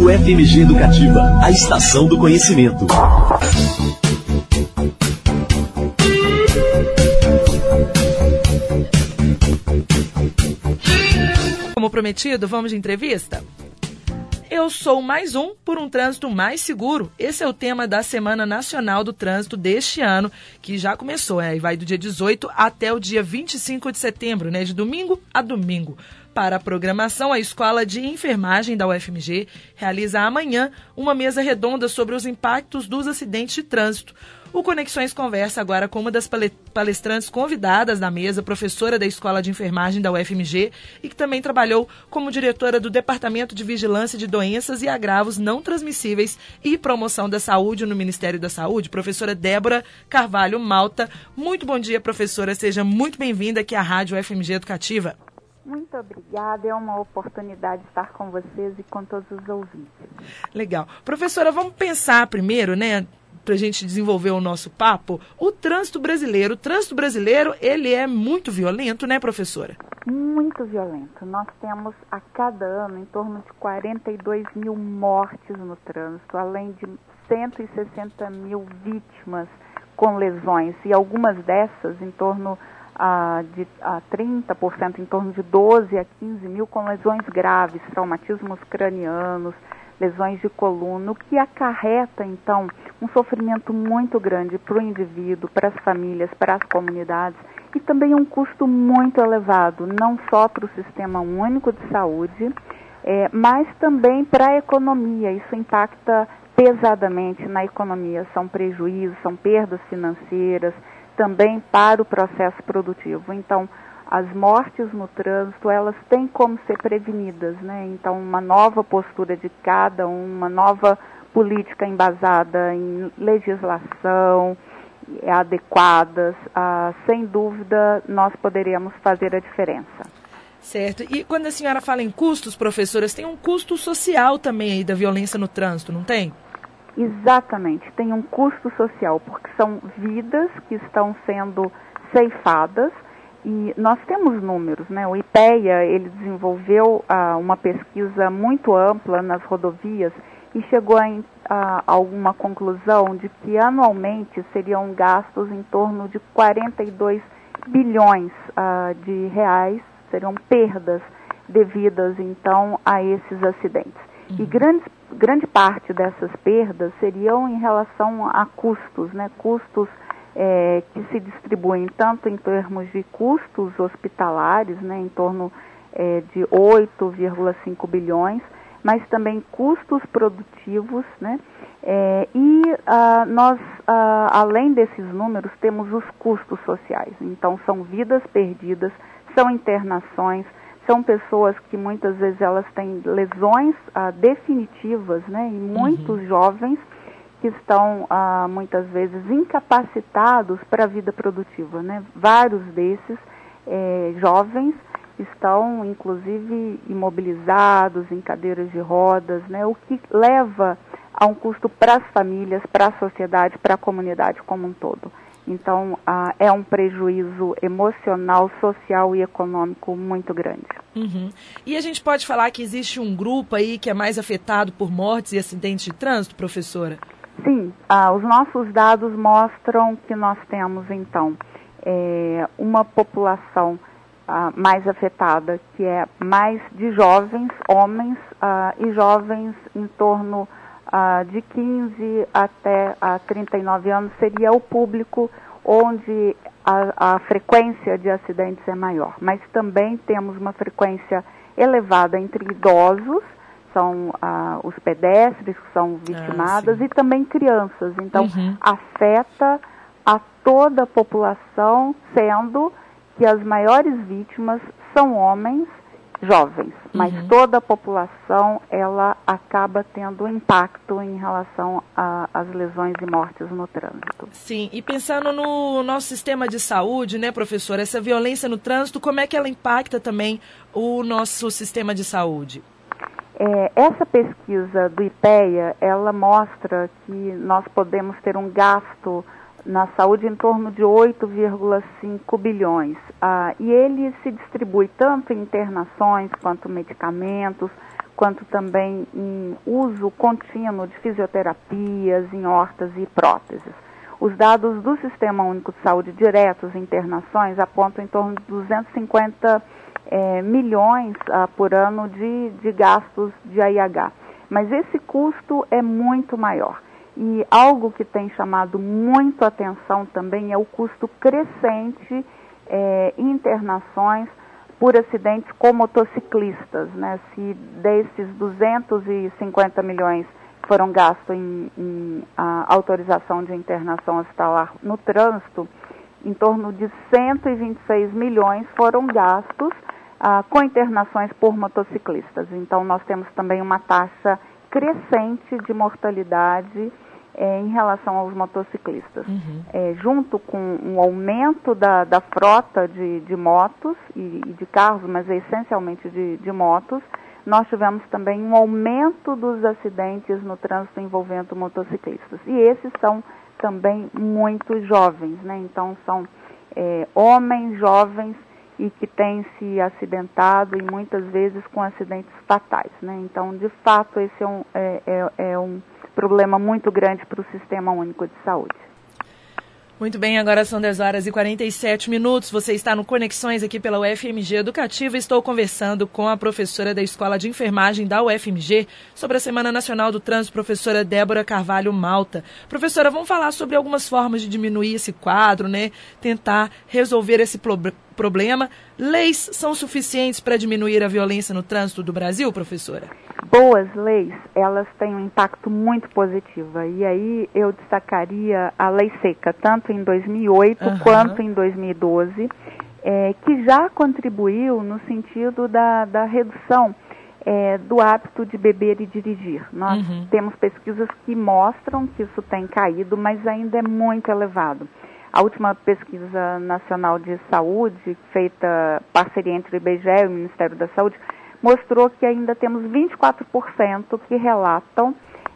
UFMG Educativa, a estação do conhecimento. Como prometido, vamos de entrevista? Eu sou mais um por um trânsito mais seguro. Esse é o tema da Semana Nacional do Trânsito deste ano, que já começou, e vai do dia 18 até o dia 25 de setembro, de domingo a domingo. Para a programação, a Escola de Enfermagem da UFMG realiza amanhã uma mesa redonda sobre os impactos dos acidentes de trânsito. O Conexões conversa agora com uma das palestrantes convidadas da mesa, professora da Escola de Enfermagem da UFMG e que também trabalhou como diretora do Departamento de Vigilância de Doenças e Agravos Não Transmissíveis e Promoção da Saúde no Ministério da Saúde, professora Débora Carvalho Malta. Muito bom dia, professora. Seja muito bem-vinda aqui à Rádio UFMG Educativa. Muito obrigada, é uma oportunidade de estar com vocês e com todos os ouvintes. Legal. Professora, vamos pensar primeiro, para a gente desenvolver o nosso papo, o trânsito brasileiro. O trânsito brasileiro, ele é muito violento, né, professora? Muito violento. Nós temos a cada ano em torno de 42 mil mortes no trânsito, além de 160 mil vítimas com lesões, e algumas dessas em torno de 30%, em torno de 12 a 15 mil com lesões graves, traumatismos cranianos, lesões de coluna, o que acarreta, então, um sofrimento muito grande para o indivíduo, para as famílias, para as comunidades, e também um custo muito elevado, não só para o Sistema Único de Saúde, mas também para a economia. Isso impacta pesadamente na economia, são prejuízos, são perdas financeiras, também para o processo produtivo. Então, as mortes no trânsito, elas têm como ser prevenidas, Então, uma nova postura de cada uma nova política embasada em legislação adequadas, sem dúvida, nós poderemos fazer a diferença. Certo. E quando a senhora fala em custos, professoras, tem um custo social também aí da violência no trânsito, não tem? Exatamente, tem um custo social, porque são vidas que estão sendo ceifadas. E nós temos números, O IPEA, ele desenvolveu uma pesquisa muito ampla nas rodovias e chegou a uma conclusão de que anualmente seriam gastos em torno de 42 bilhões de reais, seriam perdas devidas, então, a esses acidentes. E grande parte dessas perdas seriam em relação a custos, Custos que se distribuem tanto em termos de custos hospitalares, em torno de 8,5 bilhões, mas também custos produtivos, e nós, além desses números, temos os custos sociais. Então, são vidas perdidas, são internações, são pessoas que muitas vezes elas têm lesões definitivas, e muitos jovens que estão, muitas vezes, incapacitados para a vida produtiva, Vários desses jovens estão, inclusive, imobilizados em cadeiras de rodas, o que leva a um custo para as famílias, para a sociedade, para a comunidade como um todo. Então, é um prejuízo emocional, social e econômico muito grande. Uhum. E a gente pode falar que existe um grupo aí que é mais afetado por mortes e acidentes de trânsito, professora? Sim, os nossos dados mostram que nós temos, então, uma população mais afetada, que é mais de jovens, homens, e jovens em torno de 15 até 39 anos, seria o público onde a frequência de acidentes é maior. Mas também temos uma frequência elevada entre idosos, são os pedestres que são vitimadas, e também crianças. Então, afeta a toda a população, sendo que as maiores vítimas são homens jovens, mas toda a população, ela acaba tendo impacto em relação às lesões e mortes no trânsito. Sim, e pensando no nosso sistema de saúde, professora, essa violência no trânsito, como é que ela impacta também o nosso sistema de saúde? Essa pesquisa do IPEA, ela mostra que nós podemos ter um gasto na saúde em torno de 8,5 bilhões. E ele se distribui tanto em internações quanto medicamentos, quanto também em uso contínuo de fisioterapias, em hortas e próteses. Os dados do Sistema Único de Saúde diretos em internações apontam em torno de 250 milhões por ano de gastos de AIH. Mas esse custo é muito maior. E algo que tem chamado muito atenção também é o custo crescente em internações por acidentes com motociclistas, né? Se desses 250 milhões foram gastos em autorização de internação hospitalar no trânsito, em torno de 126 milhões foram gastos com internações por motociclistas. Então, nós temos também uma taxa crescente de mortalidade em relação aos motociclistas. Junto com um aumento da frota de motos e de carros, mas essencialmente de motos, nós tivemos também um aumento dos acidentes no trânsito envolvendo motociclistas. E esses são também muito jovens, né? Então, são homens jovens e que têm se acidentado e muitas vezes com acidentes fatais, né? Então, de fato, esse é um problema muito grande para o Sistema Único de Saúde. Muito bem, agora são 10h47. Você está no Conexões aqui pela UFMG Educativa. Estou conversando com a professora da Escola de Enfermagem da UFMG sobre a Semana Nacional do Trânsito, professora Débora Carvalho Malta. Professora, vamos falar sobre algumas formas de diminuir esse quadro, né? Tentar resolver esse problema. Leis são suficientes para diminuir a violência no trânsito do Brasil, professora? Boas leis, elas têm um impacto muito positivo. E aí eu destacaria a Lei Seca, tanto em 2008 quanto em 2012, que já contribuiu no sentido da redução do hábito de beber e dirigir. Nós temos pesquisas que mostram que isso tem caído, mas ainda é muito elevado. A última pesquisa nacional de saúde, feita parceria entre o IBGE e o Ministério da Saúde, mostrou que ainda temos 24% que relatam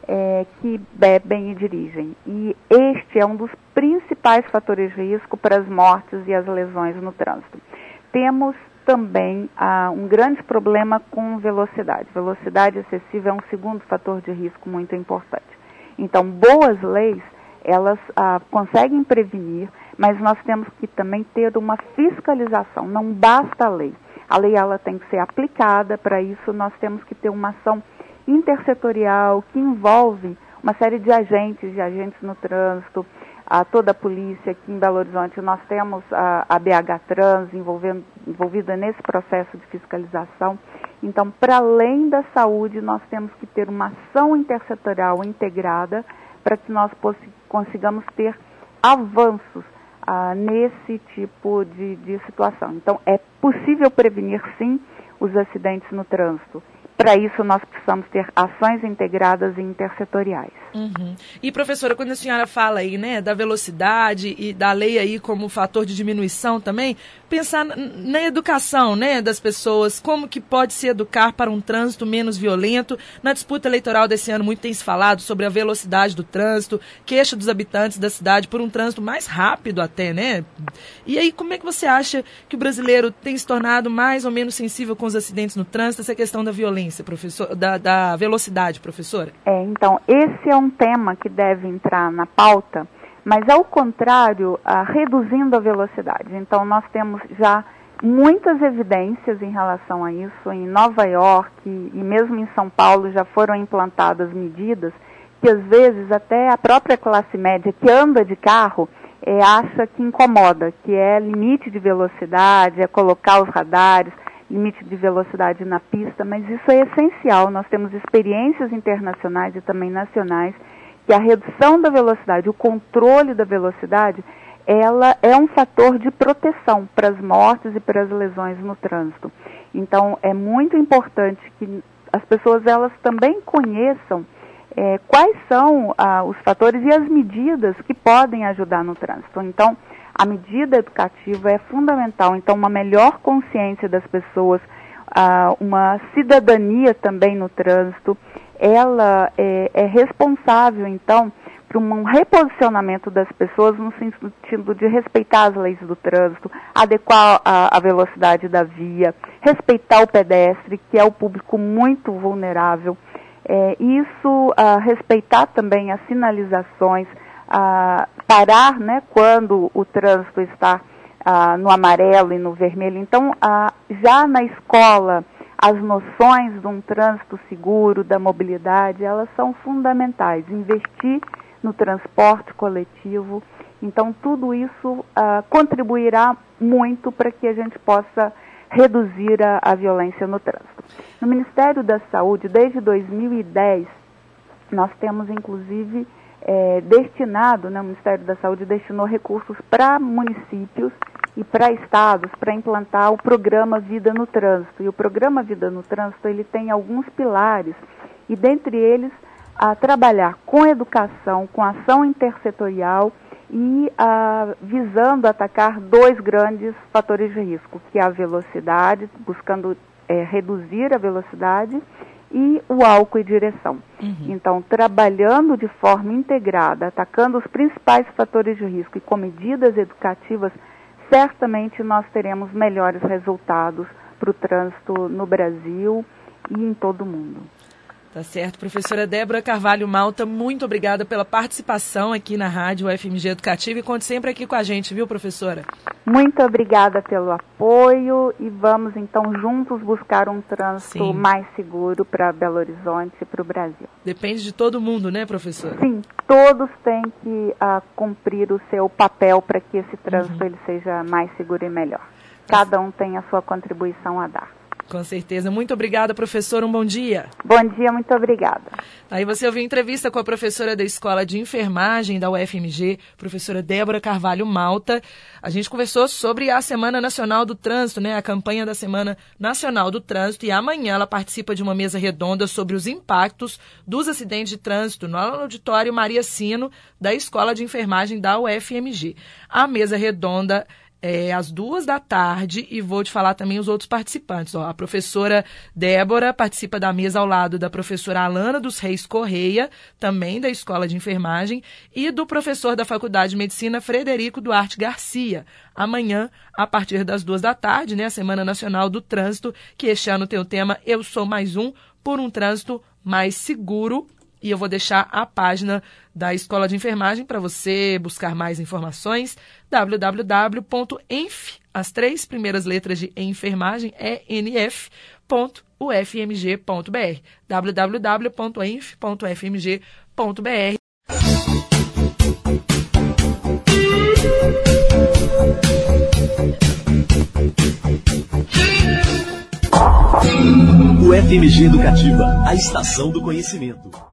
que bebem e dirigem. E este é um dos principais fatores de risco para as mortes e as lesões no trânsito. Temos também um grande problema com velocidade. Velocidade excessiva é um segundo fator de risco muito importante. Então, boas leis, elas conseguem prevenir, mas nós temos que também ter uma fiscalização, não basta a lei. A lei ela tem que ser aplicada, para isso nós temos que ter uma ação intersetorial que envolve uma série de agentes no trânsito, toda a polícia. Aqui em Belo Horizonte nós temos a BH Trans envolvida nesse processo de fiscalização. Então, para além da saúde, nós temos que ter uma ação intersetorial integrada para que nós consigamos ter avanços nesse tipo de situação. Então, é possível prevenir, sim, os acidentes no trânsito. Para isso, nós precisamos ter ações integradas e intersetoriais. E, professora, quando a senhora fala aí, né, da velocidade e da lei aí como fator de diminuição também, pensar na educação, né, das pessoas, como que pode se educar para um trânsito menos violento. Na disputa eleitoral desse ano, muito tem se falado sobre a velocidade do trânsito, queixa dos habitantes da cidade por um trânsito mais rápido até, né? E aí, como é que você acha que o brasileiro tem se tornado mais ou menos sensível com os acidentes no trânsito, essa questão da violência, professor, da velocidade, professora? Então, esse é um tema que deve entrar na pauta, mas ao contrário, reduzindo a velocidade. Então, nós temos já muitas evidências em relação a isso. Em Nova York e mesmo em São Paulo já foram implantadas medidas que às vezes até a própria classe média que anda de carro acha que incomoda, que é limite de velocidade, é colocar os radares, limite de velocidade na pista, mas isso é essencial. Nós temos experiências internacionais e também nacionais que a redução da velocidade, o controle da velocidade, ela é um fator de proteção para as mortes e para as lesões no trânsito. Então, é muito importante que as pessoas elas também conheçam quais são os fatores e as medidas que podem ajudar no trânsito. Então, a medida educativa é fundamental. Então, uma melhor consciência das pessoas, uma cidadania também no trânsito, ela é responsável, então, para um reposicionamento das pessoas no sentido de respeitar as leis do trânsito, adequar a velocidade da via, respeitar o pedestre, que é o público muito vulnerável. Respeitar também as sinalizações, parar, né, quando o trânsito está no amarelo e no vermelho. Então, já na escola, as noções de um trânsito seguro, da mobilidade, elas são fundamentais. Investir no transporte coletivo. Então, tudo isso contribuirá muito para que a gente possa reduzir a violência no trânsito. No Ministério da Saúde, desde 2010, nós temos, inclusive, destinado, né, o Ministério da Saúde destinou recursos para municípios e para estados para implantar o programa Vida no Trânsito. E o programa Vida no Trânsito, ele tem alguns pilares, e dentre eles, trabalhar com educação, com ação intersetorial e visando atacar 2 grandes fatores de risco, que é a velocidade, buscando reduzir a velocidade, e o álcool e direção. Então, trabalhando de forma integrada, atacando os principais fatores de risco e com medidas educativas, certamente nós teremos melhores resultados para o trânsito no Brasil e em todo o mundo. Tá certo. Professora Débora Carvalho Malta, muito obrigada pela participação aqui na Rádio UFMG Educativa, e conte sempre aqui com a gente, viu, professora? Muito obrigada pelo apoio, e vamos então juntos buscar um trânsito mais seguro para Belo Horizonte e para o Brasil. Depende de todo mundo, né, professora? Sim, todos têm que cumprir o seu papel para que esse trânsito ele seja mais seguro e melhor. Cada um tem a sua contribuição a dar. Com certeza. Muito obrigada, professora. Um bom dia. Bom dia, muito obrigada. Aí você ouviu entrevista com a professora da Escola de Enfermagem da UFMG, professora Débora Carvalho Malta. A gente conversou sobre a Semana Nacional do Trânsito, né? A campanha da Semana Nacional do Trânsito. E amanhã ela participa de uma mesa redonda sobre os impactos dos acidentes de trânsito no auditório Maria Sino, da Escola de Enfermagem da UFMG. A mesa redonda às 14h, e vou te falar também os outros participantes. A professora Débora participa da mesa ao lado da professora Alana dos Reis Correia, também da Escola de Enfermagem, e do professor da Faculdade de Medicina, Frederico Duarte Garcia. Amanhã, a partir das 14h, né, a Semana Nacional do Trânsito, que este ano tem o tema Eu Sou Mais Um, por um trânsito mais seguro. E eu vou deixar a página da Escola de Enfermagem para você buscar mais informações, www.enf, as 3 primeiras letras de enfermagem, enf.ufmg.br, www.enf.ufmg.br. UFMG Educativa, a estação do conhecimento.